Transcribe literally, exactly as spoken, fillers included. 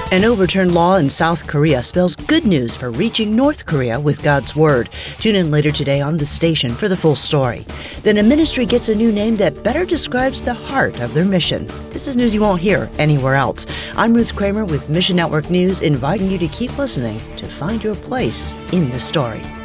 An overturned law in South Korea spells good news for reaching North Korea with God's Word. Tune in later today on the station for the full story. Then a ministry gets a new name that better describes the heart of their mission. This is news you won't hear anywhere else. I'm Ruth Kramer with Mission Network News, inviting you to keep listening to find your place in the story.